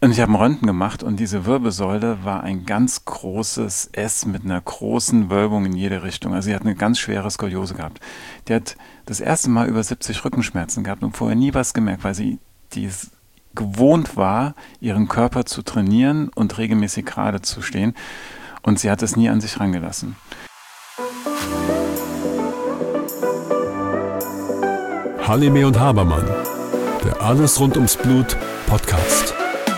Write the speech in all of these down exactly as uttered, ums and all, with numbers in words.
Und ich habe ein Röntgen gemacht und diese Wirbelsäule war ein ganz großes S mit einer großen Wölbung in jede Richtung. Also sie hat eine ganz schwere Skoliose gehabt. Die hat das erste Mal über siebzig Rückenschmerzen gehabt und vorher nie was gemerkt, weil sie dies gewohnt war, ihren Körper zu trainieren und regelmäßig gerade zu stehen. Und sie hat es nie an sich rangelassen. Halime und Habermann, der Alles rund ums Blut Podcast.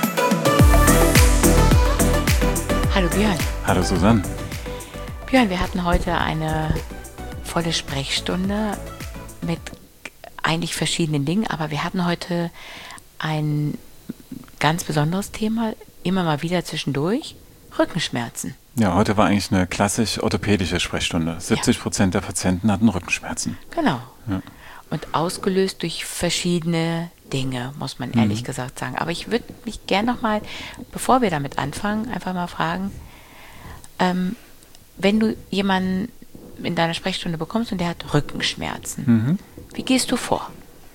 Hallo Björn. Hallo Susanne. Björn, wir hatten heute eine volle Sprechstunde mit eigentlich verschiedenen Dingen, aber wir hatten heute ein ganz besonderes Thema, immer mal wieder zwischendurch, Rückenschmerzen. Ja, heute war eigentlich eine klassisch orthopädische Sprechstunde. siebzig Prozent der Patienten hatten Rückenschmerzen. Genau. Ja. Und ausgelöst durch verschiedene Dinge, muss man ehrlich mhm. gesagt sagen. Aber ich würde mich gerne nochmal, bevor wir damit anfangen, einfach mal fragen, ähm, wenn du jemanden in deiner Sprechstunde bekommst und der hat Rückenschmerzen, mhm. wie gehst du vor?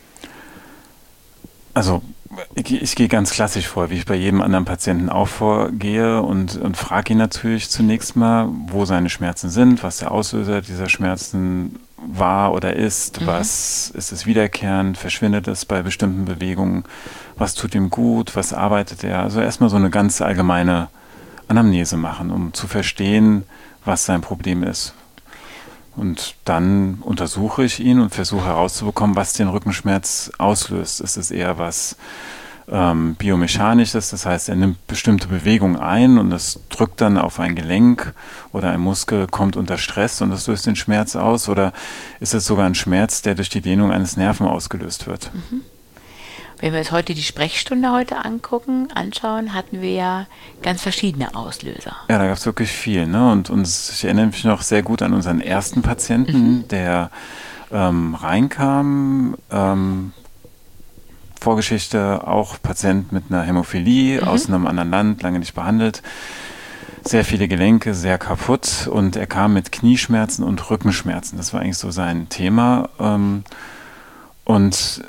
Also ich, ich gehe ganz klassisch vor, wie ich bei jedem anderen Patienten auch vorgehe und, und frage ihn natürlich zunächst mal, wo seine Schmerzen sind, was der Auslöser dieser Schmerzen war oder ist, mhm. was ist es wiederkehrend, verschwindet es bei bestimmten Bewegungen, was tut ihm gut, was arbeitet er. Also erstmal so eine ganz allgemeine Anamnese machen, um zu verstehen, was sein Problem ist. Und dann untersuche ich ihn und versuche herauszubekommen, was den Rückenschmerz auslöst. Ist es eher was ähm, Biomechanisches, das heißt, er nimmt bestimmte Bewegungen ein und das drückt dann auf ein Gelenk oder ein Muskel, kommt unter Stress und das löst den Schmerz aus? Oder ist es sogar ein Schmerz, der durch die Dehnung eines Nerven ausgelöst wird? Mhm. Wenn wir uns heute die Sprechstunde heute angucken, anschauen, hatten wir ja ganz verschiedene Auslöser. Ja, da gab es wirklich viel. Ne? Und uns, ich erinnere mich noch sehr gut an unseren ersten Patienten, mhm. der ähm, reinkam. Ähm, Vorgeschichte, auch Patient mit einer Hämophilie mhm. aus einem anderen Land, lange nicht behandelt. Sehr viele Gelenke, sehr kaputt. Und er kam mit Knieschmerzen und Rückenschmerzen. Das war eigentlich so sein Thema. Ähm, und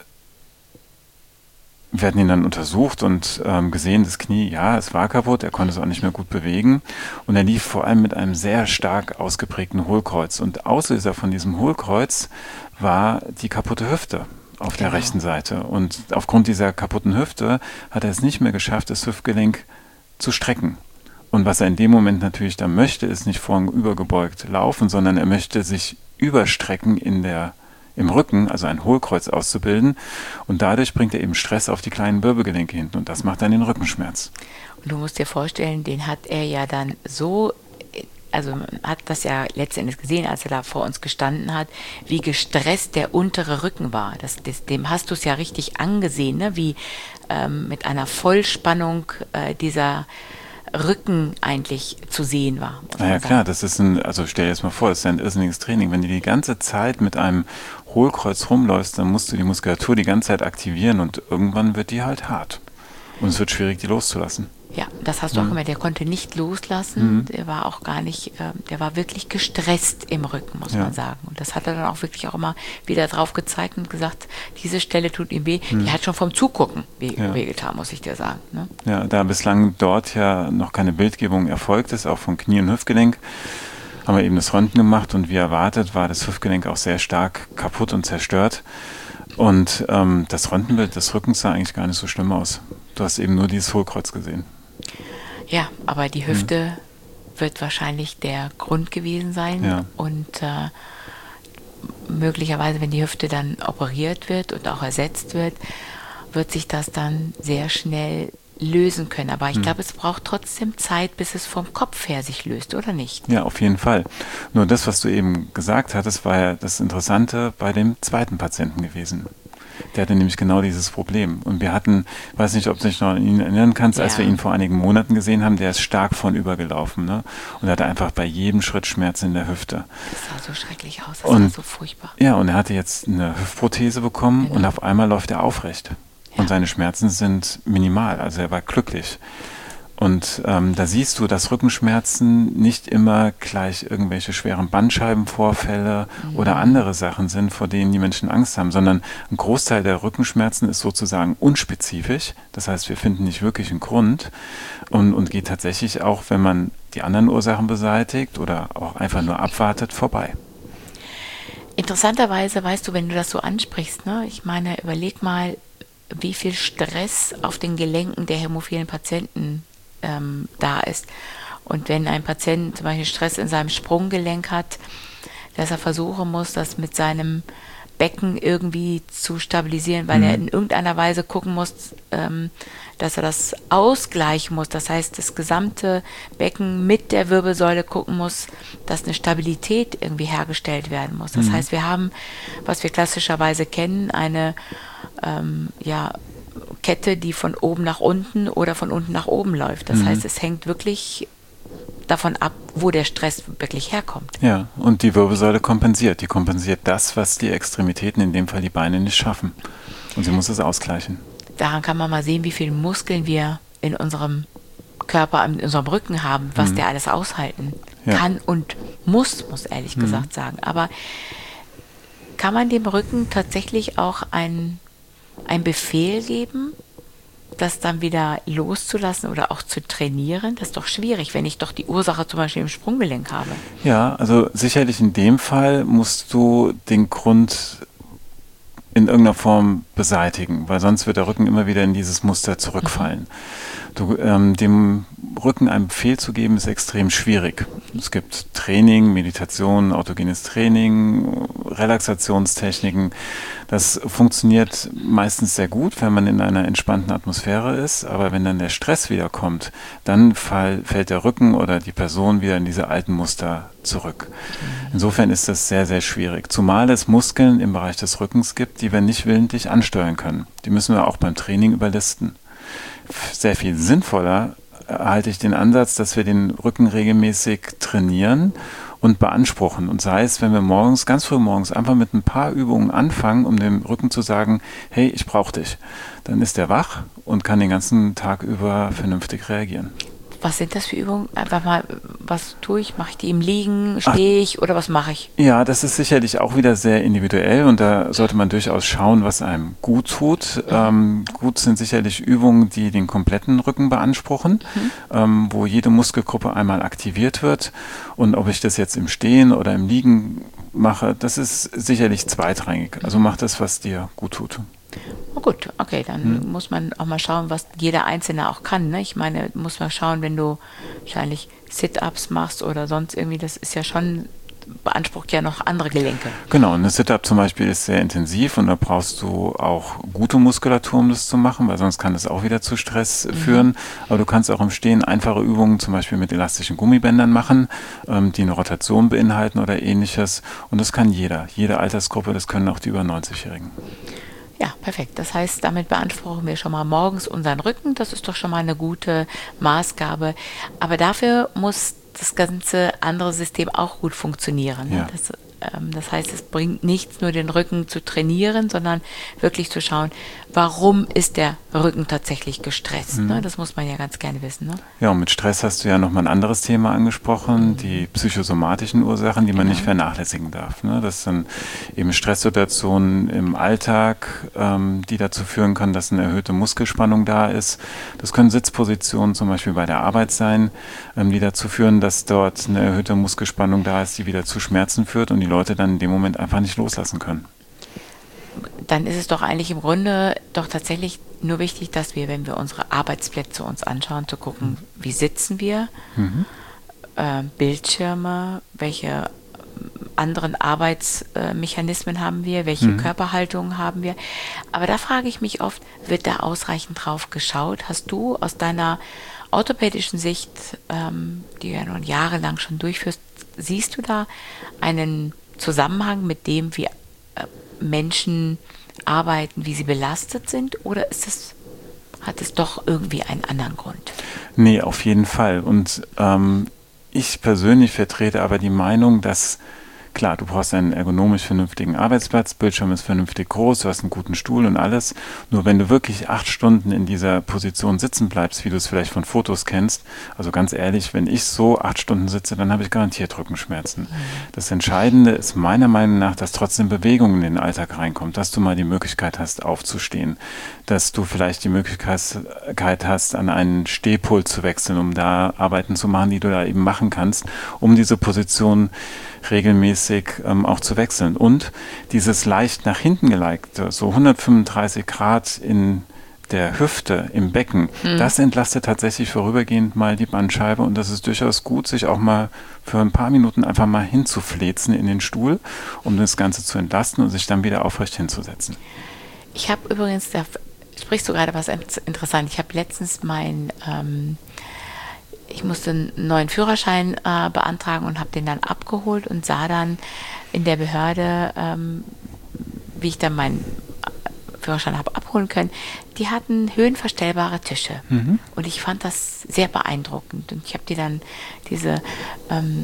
wir hatten ihn dann untersucht und ähm, gesehen, das Knie, ja, es war kaputt, er konnte es auch nicht mehr gut bewegen und er lief vor allem mit einem sehr stark ausgeprägten Hohlkreuz und Auslöser von diesem Hohlkreuz war die kaputte Hüfte auf der genau. rechten Seite und aufgrund dieser kaputten Hüfte hat er es nicht mehr geschafft, das Hüftgelenk zu strecken. Und was er in dem Moment natürlich dann möchte, ist nicht vornübergebeugt laufen, sondern er möchte sich überstrecken in der im Rücken, also ein Hohlkreuz auszubilden und dadurch bringt er eben Stress auf die kleinen Wirbelgelenke hinten und das macht dann den Rückenschmerz. Und du musst dir vorstellen, den hat er ja dann so, also man hat das ja letztendlich gesehen, als er da vor uns gestanden hat, wie gestresst der untere Rücken war. Das, das, dem hast du es ja richtig angesehen, ne? Wie ähm, mit einer Vollspannung äh, dieser Rücken eigentlich zu sehen war. Naja klar, das ist ein, also stell dir das mal vor, das ist ein irrsinniges Training. Wenn du die ganze Zeit mit einem Hohlkreuz rumläufst, dann musst du die Muskulatur die ganze Zeit aktivieren und irgendwann wird die halt hart. Und es wird schwierig, die loszulassen. Ja, das hast du mhm. auch gemerkt, der konnte nicht loslassen, mhm. der war auch gar nicht, äh, der war wirklich gestresst im Rücken, muss ja. man sagen. Und das hat er dann auch wirklich auch immer wieder drauf gezeigt und gesagt, diese Stelle tut ihm weh. Mhm. Die hat schon vom Zugucken weh, ja. wehgetan, muss ich dir sagen. Ne? Ja, da bislang dort ja noch keine Bildgebung erfolgt ist, auch von Knie und Hüftgelenk, haben wir eben das Röntgen gemacht und wie erwartet war das Hüftgelenk auch sehr stark kaputt und zerstört. Und ähm, das Röntgenbild des Rückens sah eigentlich gar nicht so schlimm aus. Du hast eben nur dieses Hohlkreuz gesehen. Ja, aber die Hüfte hm. wird wahrscheinlich der Grund gewesen sein ja. und äh, möglicherweise, wenn die Hüfte dann operiert wird und auch ersetzt wird, wird sich das dann sehr schnell lösen können. Aber ich hm. glaube, es braucht trotzdem Zeit, bis es vom Kopf her sich löst, oder nicht? Ja, auf jeden Fall. Nur das, was du eben gesagt hattest, war ja das Interessante bei dem zweiten Patienten gewesen. Der hatte nämlich genau dieses Problem. Und wir hatten, weiß nicht, ob du dich noch an ihn erinnern kannst, ja. als wir ihn vor einigen Monaten gesehen haben, der ist stark vornübergelaufen. Ne? Und er hatte einfach bei jedem Schritt Schmerzen in der Hüfte. Das sah so schrecklich aus, das und, war so furchtbar. Ja, und er hatte jetzt eine Hüftprothese bekommen genau. und auf einmal läuft er aufrecht. Ja. Und seine Schmerzen sind minimal, also er war glücklich. Und ähm, da siehst du, dass Rückenschmerzen nicht immer gleich irgendwelche schweren Bandscheibenvorfälle mhm. oder andere Sachen sind, vor denen die Menschen Angst haben, sondern ein Großteil der Rückenschmerzen ist sozusagen unspezifisch. Das heißt, wir finden nicht wirklich einen Grund und, und geht tatsächlich auch, wenn man die anderen Ursachen beseitigt oder auch einfach nur abwartet, vorbei. Interessanterweise, weißt du, wenn du das so ansprichst, ne, ich meine, überleg mal, wie viel Stress auf den Gelenken der hämophilen Patienten ähm, da ist. Und wenn ein Patient zum Beispiel Stress in seinem Sprunggelenk hat, dass er versuchen muss, das mit seinem Becken irgendwie zu stabilisieren, weil mhm. er in irgendeiner Weise gucken muss, ähm, dass er das ausgleichen muss. Das heißt, das gesamte Becken mit der Wirbelsäule gucken muss, dass eine Stabilität irgendwie hergestellt werden muss. Das mhm. heißt, wir haben, was wir klassischerweise kennen, eine ähm, ja, Kette, die von oben nach unten oder von unten nach oben läuft. Das mhm. heißt, es hängt wirklich davon ab, wo der Stress wirklich herkommt. Ja, und die Wirbelsäule kompensiert. Die kompensiert das, was die Extremitäten, in dem Fall die Beine, nicht schaffen. Und sie muss es ausgleichen. Daran kann man mal sehen, wie viele Muskeln wir in unserem Körper, in unserem Rücken haben, was mhm. der alles aushalten ja. kann und muss, muss ehrlich mhm. gesagt sagen. Aber kann man dem Rücken tatsächlich auch ein, ein Befehl geben, das dann wieder loszulassen oder auch zu trainieren? Das ist doch schwierig, wenn ich doch die Ursache zum Beispiel im Sprunggelenk habe. Ja, also sicherlich in dem Fall musst du den Grund in irgendeiner Form beseitigen, weil sonst wird der Rücken immer wieder in dieses Muster zurückfallen. Du, ähm, dem Rücken einen Befehl zu geben, ist extrem schwierig. Es gibt Training, Meditation, autogenes Training, Relaxationstechniken. Das funktioniert meistens sehr gut, wenn man in einer entspannten Atmosphäre ist, aber wenn dann der Stress wieder kommt, dann fall, fällt der Rücken oder die Person wieder in diese alten Muster zurück. Insofern ist das sehr, sehr schwierig, zumal es Muskeln im Bereich des Rückens gibt, die wir nicht willentlich ansteuern können. Die müssen wir auch beim Training überlisten. Sehr viel sinnvoller halte ich den Ansatz, dass wir den Rücken regelmäßig trainieren und beanspruchen. Und sei es, wenn wir morgens, ganz früh morgens, einfach mit ein paar Übungen anfangen, um dem Rücken zu sagen, hey, ich brauche dich. Dann ist er wach und kann den ganzen Tag über vernünftig reagieren. Was sind das für Übungen? Einfach mal, was tue ich? Mache ich die im Liegen? Stehe ich oder was mache ich? Ja, das ist sicherlich auch wieder sehr individuell und da sollte man durchaus schauen, was einem gut tut. Ähm, gut sind sicherlich Übungen, die den kompletten Rücken beanspruchen, mhm. ähm, wo jede Muskelgruppe einmal aktiviert wird. Und ob ich das jetzt im Stehen oder im Liegen mache, das ist sicherlich zweitrangig. Also mach das, was dir gut tut. Oh gut, okay, dann hm. muss man auch mal schauen, was jeder Einzelne auch kann. Ne? Ich meine, muss man schauen, wenn du wahrscheinlich Sit-Ups machst oder sonst irgendwie, das ist ja schon, beansprucht ja noch andere Gelenke. Genau, eine Sit-Up zum Beispiel ist sehr intensiv und da brauchst du auch gute Muskulatur, um das zu machen, weil sonst kann das auch wieder zu Stress mhm. führen. Aber du kannst auch im Stehen einfache Übungen zum Beispiel mit elastischen Gummibändern machen, ähm, die eine Rotation beinhalten oder ähnliches. Und das kann jeder, jede Altersgruppe, das können auch die über neunzigjährigen. Ja, perfekt. Das heißt, damit beanspruchen wir schon mal morgens unseren Rücken. Das ist doch schon mal eine gute Maßgabe. Aber dafür muss das ganze andere System auch gut funktionieren. Ne? Ja. Das, ähm, das heißt, es bringt nichts, nur den Rücken zu trainieren, sondern wirklich zu schauen, warum ist der Rücken tatsächlich gestresst. Mhm. Ne? Das muss man ja ganz gerne wissen. Ne? Ja, und mit Stress hast du ja nochmal ein anderes Thema angesprochen, mhm. die psychosomatischen Ursachen, die man genau. nicht vernachlässigen darf. Ne? Das sind eben Stresssituationen im Alltag, ähm, die dazu führen können, dass eine erhöhte Muskelspannung da ist. Das können Sitzpositionen zum Beispiel bei der Arbeit sein, ähm, die dazu führen, dass dort eine erhöhte Muskelspannung da ist, die wieder zu Schmerzen führt und die Leute dann in dem Moment einfach nicht loslassen können. Dann ist es doch eigentlich im Grunde doch tatsächlich nur wichtig, dass wir, wenn wir unsere Arbeitsplätze uns anschauen, zu gucken, wie sitzen wir, mhm. äh, Bildschirme, welche anderen Arbeitsmechanismen haben wir, welche mhm. Körperhaltung haben wir. Aber da frage ich mich oft, wird da ausreichend drauf geschaut? Hast du aus deiner orthopädischen Sicht, ähm, die du ja nun jahrelang schon durchführst, siehst du da einen Zusammenhang mit dem, wie äh, Menschen arbeiten, wie sie belastet sind, oder ist es, hat es doch irgendwie einen anderen Grund? Nee, auf jeden Fall. Und ähm, ich persönlich vertrete aber die Meinung, dass Klar, du brauchst einen ergonomisch vernünftigen Arbeitsplatz, Bildschirm ist vernünftig groß, du hast einen guten Stuhl und alles. Nur wenn du wirklich acht Stunden in dieser Position sitzen bleibst, wie du es vielleicht von Fotos kennst, also ganz ehrlich, wenn ich so acht Stunden sitze, dann habe ich garantiert Rückenschmerzen. Das Entscheidende ist meiner Meinung nach, dass trotzdem Bewegung in den Alltag reinkommt, dass du mal die Möglichkeit hast, aufzustehen, dass du vielleicht die Möglichkeit hast, an einen Stehpult zu wechseln, um da Arbeiten zu machen, die du da eben machen kannst, um diese Position regelmäßig ähm, auch zu wechseln. Und dieses leicht nach hinten gelenkte, so hundertfünfunddreißig Grad in der Hüfte, im Becken, mhm. das entlastet tatsächlich vorübergehend mal die Bandscheibe und das ist durchaus gut, sich auch mal für ein paar Minuten einfach mal hinzufläzen in den Stuhl, um das Ganze zu entlasten und sich dann wieder aufrecht hinzusetzen. Ich habe übrigens, da sprichst du gerade was interessant, ich habe letztens mein ähm, ich musste einen neuen Führerschein äh, beantragen und habe den dann abgeholt und sah dann in der Behörde, ähm, wie ich dann meinen Führerschein habe abholen können. Die hatten höhenverstellbare Tische. Mhm. Und ich fand das sehr beeindruckend. Und ich habe die dann diese ähm,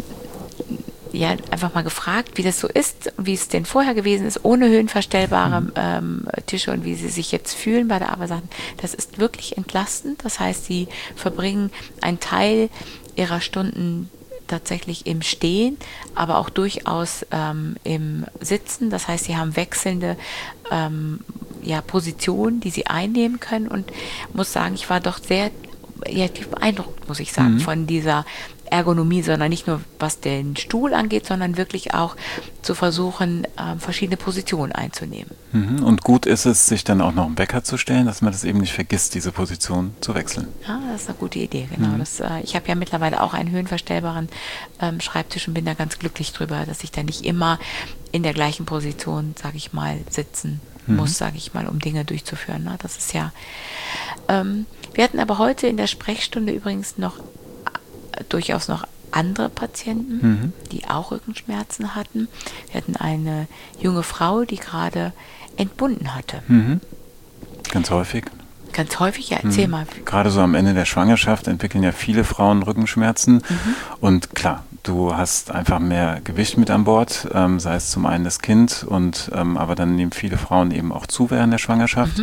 ja, einfach mal gefragt, wie das so ist, wie es denn vorher gewesen ist, ohne höhenverstellbare mhm. ähm, Tische und wie sie sich jetzt fühlen bei der Arbeit. Sagten, das ist wirklich entlastend. Das heißt, sie verbringen einen Teil ihrer Stunden tatsächlich im Stehen, aber auch durchaus ähm, im Sitzen. Das heißt, sie haben wechselnde ähm, ja, Positionen, die sie einnehmen können und muss sagen, ich war doch sehr ja, beeindruckt, muss ich sagen, mhm. von dieser Ergonomie, sondern nicht nur was den Stuhl angeht, sondern wirklich auch zu versuchen, äh, verschiedene Positionen einzunehmen. Mhm. Und gut ist es, sich dann auch noch einen Wecker zu stellen, dass man das eben nicht vergisst, diese Position zu wechseln. Ja, das ist eine gute Idee, genau. Mhm. Das, äh, ich habe ja mittlerweile auch einen höhenverstellbaren ähm, Schreibtisch und bin da ganz glücklich drüber, dass ich da nicht immer in der gleichen Position, sage ich mal, sitzen mhm. muss, sage ich mal, um Dinge durchzuführen. Ne? Das ist ja... Ähm, wir hatten aber heute in der Sprechstunde übrigens noch durchaus noch andere Patienten, mhm. die auch Rückenschmerzen hatten. Wir hatten eine junge Frau, die gerade entbunden hatte. Mhm. Ganz häufig. Ganz häufig, ja, erzähl mhm. mal. Gerade so am Ende der Schwangerschaft entwickeln ja viele Frauen Rückenschmerzen. Mhm. Und klar, du hast einfach mehr Gewicht mit an Bord, ähm, sei es zum einen das Kind, und ähm, aber dann nehmen viele Frauen eben auch zu während der Schwangerschaft. Mhm.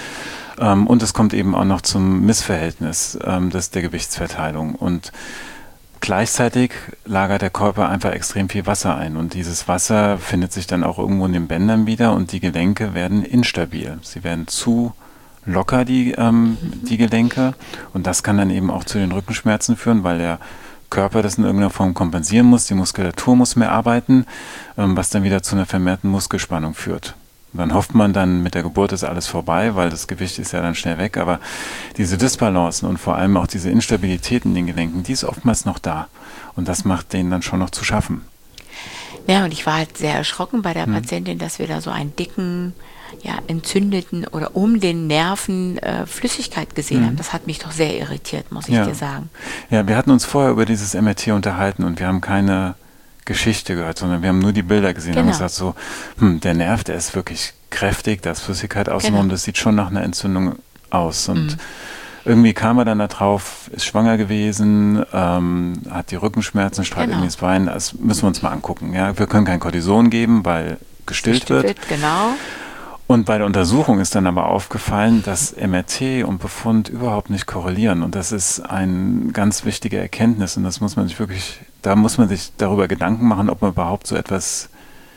Ähm, und es kommt eben auch noch zum Missverhältnis ähm, des, der Gewichtsverteilung. Und gleichzeitig lagert der Körper einfach extrem viel Wasser ein. Und dieses Wasser findet sich dann auch irgendwo in den Bändern wieder und die Gelenke werden instabil. Sie werden zu locker, die, ähm, die Gelenke. Und das kann dann eben auch zu den Rückenschmerzen führen, weil der Körper das in irgendeiner Form kompensieren muss. Die Muskulatur muss mehr arbeiten, ähm, was dann wieder zu einer vermehrten Muskelspannung führt. Dann hofft man dann, mit der Geburt ist alles vorbei, weil das Gewicht ist ja dann schnell weg. Aber diese Disbalancen und vor allem auch diese Instabilität in den Gelenken, die ist oftmals noch da. Und das macht denen dann schon noch zu schaffen. Ja, und ich war halt sehr erschrocken bei der hm. Patientin, dass wir da so einen dicken, ja, entzündeten oder um den Nerven äh, Flüssigkeit gesehen hm. haben. Das hat mich doch sehr irritiert, muss ich ja. dir sagen. Ja, wir hatten uns vorher über dieses M R T unterhalten und wir haben keine Geschichte gehört, sondern wir haben nur die Bilder gesehen und genau. haben gesagt so, hm, der Nerv, der ist wirklich kräftig, da ist Flüssigkeit außenrum, genau. das sieht schon nach einer Entzündung aus. Und mhm. irgendwie kam er dann da drauf, ist schwanger gewesen, ähm, hat die Rückenschmerzen, strahlt genau. in das Bein, das müssen wir uns mal angucken. Ja, wir können kein Cortison geben, weil gestillt, gestillt wird. wird. Genau. Und bei der Untersuchung ist dann aber aufgefallen, dass M R T und Befund überhaupt nicht korrelieren. Und das ist eine ganz wichtige Erkenntnis. Und das muss man sich wirklich, da muss man sich darüber Gedanken machen, ob man überhaupt so etwas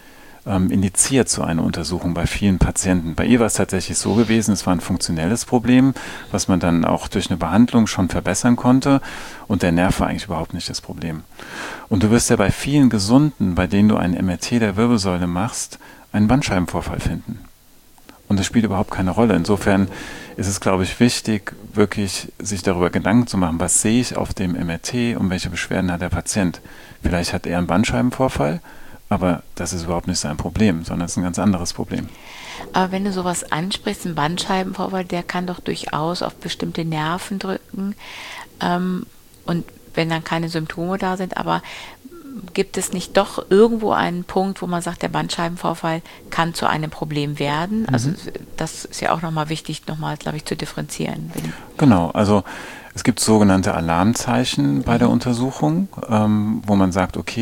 ähm, indiziert, so eine Untersuchung bei vielen Patienten. Bei ihr war es tatsächlich so gewesen, es war ein funktionelles Problem, was man dann auch durch eine Behandlung schon verbessern konnte. Und der Nerv war eigentlich überhaupt nicht das Problem. Und du wirst ja bei vielen Gesunden, bei denen du ein M R T der Wirbelsäule machst, einen Bandscheibenvorfall finden. Und das spielt überhaupt keine Rolle. Insofern ist es, glaube ich, wichtig, wirklich sich darüber Gedanken zu machen, was sehe ich auf dem M R T und welche Beschwerden hat der Patient. Vielleicht hat er einen Bandscheibenvorfall, aber das ist überhaupt nicht sein Problem, sondern es ist ein ganz anderes Problem. Aber wenn du sowas ansprichst, ein Bandscheibenvorfall, der kann doch durchaus auf bestimmte Nerven drücken. Ähm, und wenn dann keine Symptome da sind, aber gibt es nicht doch irgendwo einen Punkt, wo man sagt, der Bandscheibenvorfall kann zu einem Problem werden? Mhm. Also das ist ja auch nochmal wichtig, nochmal, glaube ich, zu differenzieren. Genau, also es gibt sogenannte Alarmzeichen bei der Untersuchung, ähm, wo man sagt, okay,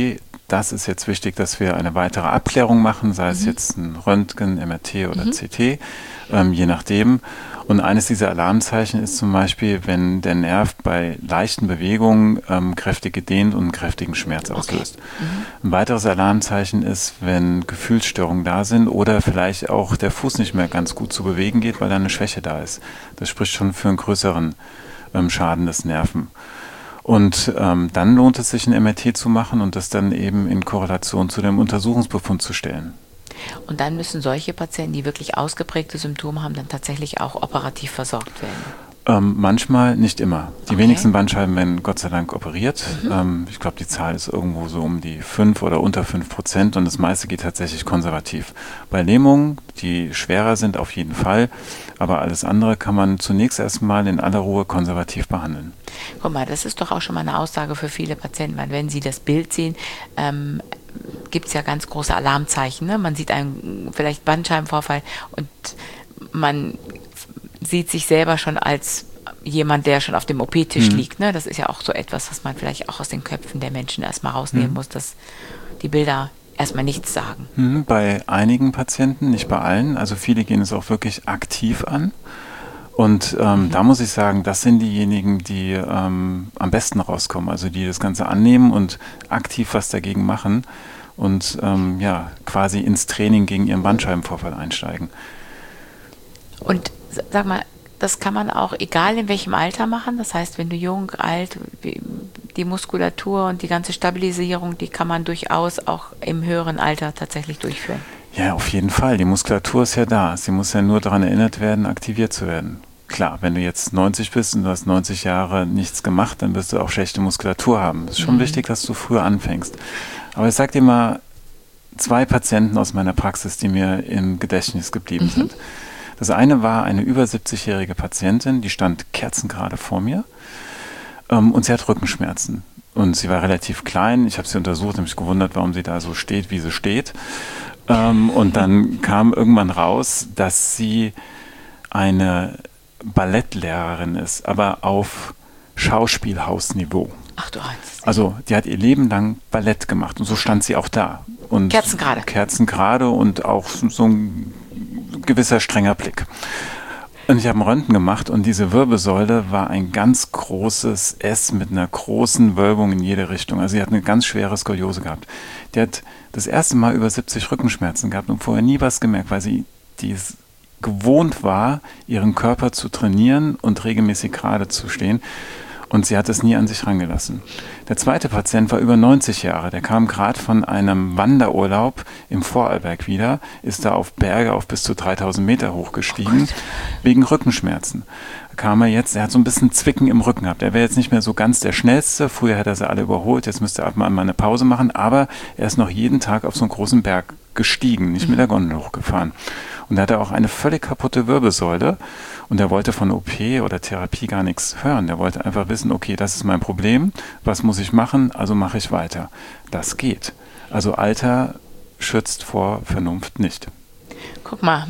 das ist jetzt wichtig, dass wir eine weitere Abklärung machen, sei es mhm. jetzt ein Röntgen, M R T oder mhm. C T, ähm, je nachdem. Und eines dieser Alarmzeichen ist zum Beispiel, wenn der Nerv bei leichten Bewegungen ähm, kräftig gedehnt und einen kräftigen Schmerz okay. auslöst. Mhm. Ein weiteres Alarmzeichen ist, wenn Gefühlsstörungen da sind oder vielleicht auch der Fuß nicht mehr ganz gut zu bewegen geht, weil da eine Schwäche da ist. Das spricht schon für einen größeren ähm, Schaden des Nerven. Und ähm, dann lohnt es sich, ein M R T zu machen und das dann eben in Korrelation zu dem Untersuchungsbefund zu stellen. Und dann müssen solche Patienten, die wirklich ausgeprägte Symptome haben, dann tatsächlich auch operativ versorgt werden? Ähm, manchmal, nicht immer. Die okay. wenigsten Bandscheiben werden Gott sei Dank operiert. Mhm. Ähm, ich glaube, die Zahl ist irgendwo so um die fünf oder unter fünf Prozent und das meiste geht tatsächlich konservativ. Bei Lähmungen, die schwerer sind, auf jeden Fall, aber alles andere kann man zunächst erstmal in aller Ruhe konservativ behandeln. Guck mal, das ist doch auch schon mal eine Aussage für viele Patienten, weil wenn sie das Bild sehen, ähm, gibt es ja ganz große Alarmzeichen. Ne? Man sieht einen vielleicht Bandscheibenvorfall und man sieht sich selber schon als jemand, der schon auf dem O P-Tisch mhm. liegt. Ne? Das ist ja auch so etwas, was man vielleicht auch aus den Köpfen der Menschen erstmal rausnehmen mhm. muss, dass die Bilder erstmal nichts sagen. Mhm, bei einigen Patienten, nicht bei allen. Also viele gehen es auch wirklich aktiv an. Und ähm, mhm. da muss ich sagen, das sind diejenigen, die ähm, am besten rauskommen, also die das Ganze annehmen und aktiv was dagegen machen und ähm, ja, quasi ins Training gegen ihren Bandscheibenvorfall einsteigen. Und sag mal, das kann man auch egal in welchem Alter machen, das heißt, wenn du jung, alt, die Muskulatur und die ganze Stabilisierung, die kann man durchaus auch im höheren Alter tatsächlich durchführen. Ja, auf jeden Fall. Die Muskulatur ist ja da. Sie muss ja nur daran erinnert werden, aktiviert zu werden. Klar, wenn du jetzt neunzig bist und du hast neunzig Jahre nichts gemacht, dann wirst du auch schlechte Muskulatur haben. Es ist schon mhm. wichtig, dass du früher anfängst. Aber ich sag dir mal zwei Patienten aus meiner Praxis, die mir im Gedächtnis geblieben mhm. sind. Das eine war eine über siebzigjährige Patientin, die stand kerzengerade vor mir ähm, und sie hat Rückenschmerzen. Und sie war relativ klein. Ich habe sie untersucht, habe mich gewundert, warum sie da so steht, wie sie steht. Ähm, und dann kam irgendwann raus, dass sie eine Ballettlehrerin ist, aber auf Schauspielhausniveau. Ach du Eins. Also die hat ihr Leben lang Ballett gemacht und so stand sie auch da. Und Kerzengerade. Kerzengerade und auch so ein gewisser strenger Blick. Und ich habe einen Röntgen gemacht und diese Wirbelsäule war ein ganz großes S mit einer großen Wölbung in jede Richtung. Also sie hat eine ganz schwere Skoliose gehabt. Die hat das erste Mal über siebzig Rückenschmerzen gehabt und vorher nie was gemerkt, weil sie dies gewohnt war, ihren Körper zu trainieren und regelmäßig gerade zu stehen. Und sie hat es nie an sich rangelassen. Der zweite Patient war über neunzig Jahre. Der kam gerade von einem Wanderurlaub im Vorarlberg wieder, ist da auf Berge auf bis zu dreitausend Meter hochgestiegen, oh wegen Rückenschmerzen. Da kam er jetzt, er hat so ein bisschen Zwicken im Rücken gehabt. Er wäre jetzt nicht mehr so ganz der Schnellste. Früher hätte er sie alle überholt, jetzt müsste er ab mal eine Pause machen. Aber er ist noch jeden Tag auf so einen großen Berg gestiegen, nicht mhm. mit der Gondel hochgefahren. Und er hatte auch eine völlig kaputte Wirbelsäule und er wollte von O P oder Therapie gar nichts hören. Der wollte einfach wissen, okay, das ist mein Problem, was muss ich machen, also mache ich weiter. Das geht. Also Alter schützt vor Vernunft nicht. Guck mal,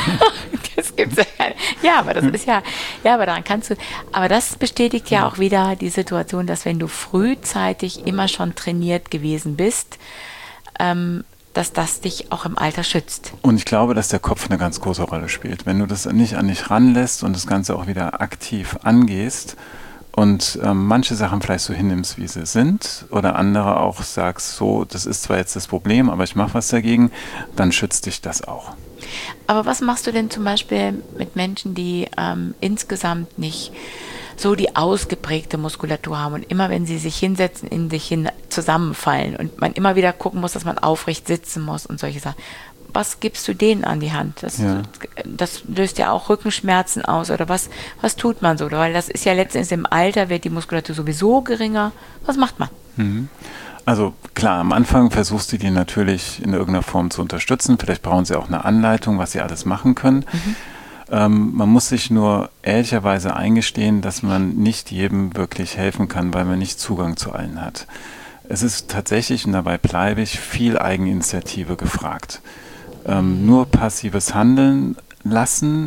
das gibt's ja gar nicht. Ja, aber das ist ja, ja, aber daran kannst du, aber das bestätigt ja auch wieder die Situation, dass wenn du frühzeitig immer schon trainiert gewesen bist, ähm, dass das dich auch im Alter schützt. Und ich glaube, dass der Kopf eine ganz große Rolle spielt. Wenn du das nicht an dich ranlässt und das Ganze auch wieder aktiv angehst und ähm, manche Sachen vielleicht so hinnimmst, wie sie sind, oder andere auch sagst, so, das ist zwar jetzt das Problem, aber ich mache was dagegen, dann schützt dich das auch. Aber was machst du denn zum Beispiel mit Menschen, die ähm, insgesamt nicht so die ausgeprägte Muskulatur haben und immer, wenn sie sich hinsetzen, in sich hin zusammenfallen und man immer wieder gucken muss, dass man aufrecht sitzen muss und solche Sachen. Was gibst du denen an die Hand? Das, ja. das löst ja auch Rückenschmerzen aus oder was, was tut man so? Weil das ist ja letztendlich im Alter, wird die Muskulatur sowieso geringer. Was macht man? Mhm. Also klar, am Anfang versuchst du die natürlich in irgendeiner Form zu unterstützen. Vielleicht brauchen sie auch eine Anleitung, was sie alles machen können. Mhm. Ähm, man muss sich nur ehrlicherweise eingestehen, dass man nicht jedem wirklich helfen kann, weil man nicht Zugang zu allen hat. Es ist tatsächlich, und dabei bleibe ich, viel Eigeninitiative gefragt. Ähm, nur passives Handeln lassen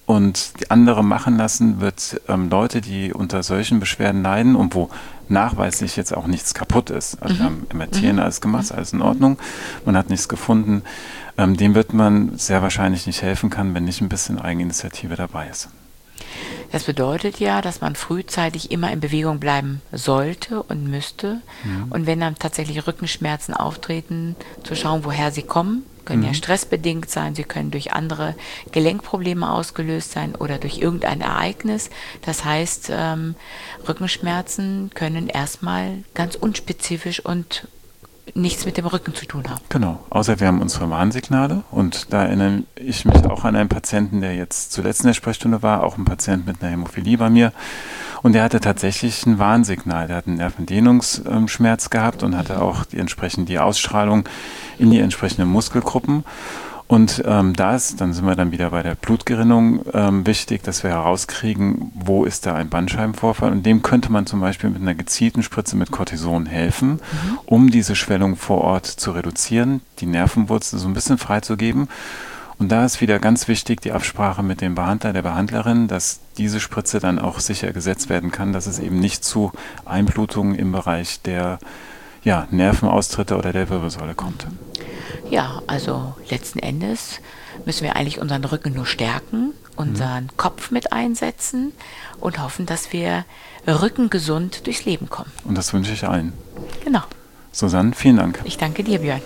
und die andere machen lassen, wird ähm, Leute, die unter solchen Beschwerden leiden und wo nachweislich jetzt auch nichts kaputt ist, also mhm. wir haben M R T mhm. und alles gemacht, ist alles in Ordnung, man hat nichts gefunden, ähm, dem wird man sehr wahrscheinlich nicht helfen können, wenn nicht ein bisschen Eigeninitiative dabei ist. Das bedeutet ja, dass man frühzeitig immer in Bewegung bleiben sollte und müsste. Mhm. Und wenn dann tatsächlich Rückenschmerzen auftreten, zu schauen, woher sie kommen. Können mhm. ja stressbedingt sein, sie können durch andere Gelenkprobleme ausgelöst sein oder durch irgendein Ereignis. Das heißt, ähm, Rückenschmerzen können erstmal ganz unspezifisch und nichts mit dem Rücken zu tun haben. Genau, außer wir haben unsere Warnsignale und da erinnere ich mich auch an einen Patienten, der jetzt zuletzt in der Sprechstunde war, auch ein Patient mit einer Hämophilie bei mir und der hatte tatsächlich ein Warnsignal, der hat einen Nervendehnungsschmerz gehabt und hatte auch die entsprechend die Ausstrahlung in die entsprechenden Muskelgruppen. Und ähm, da ist, dann sind wir dann wieder bei der Blutgerinnung, ähm, wichtig, dass wir herauskriegen, wo ist da ein Bandscheibenvorfall. Und dem könnte man zum Beispiel mit einer gezielten Spritze mit Cortison helfen, mhm. um diese Schwellung vor Ort zu reduzieren, die Nervenwurzel so ein bisschen freizugeben. Und da ist wieder ganz wichtig die Absprache mit dem Behandler, der Behandlerin, dass diese Spritze dann auch sicher gesetzt werden kann, dass es eben nicht zu Einblutungen im Bereich der ja, Nervenaustritte oder der Wirbelsäule kommt. Ja, also letzten Endes müssen wir eigentlich unseren Rücken nur stärken, unseren mhm. Kopf mit einsetzen und hoffen, dass wir rückengesund durchs Leben kommen. Und das wünsche ich allen. Genau. Susanne, vielen Dank. Ich danke dir, Björn.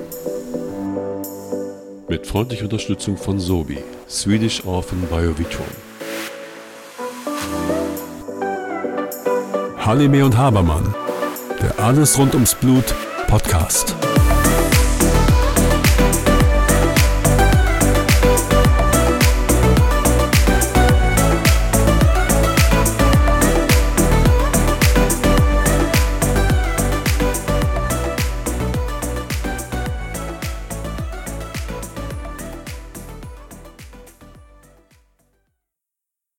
Mit freundlicher Unterstützung von Sobi, Swedish Orphan Biovitron. Halime und Habermann, der Alles rund ums Blut Podcast.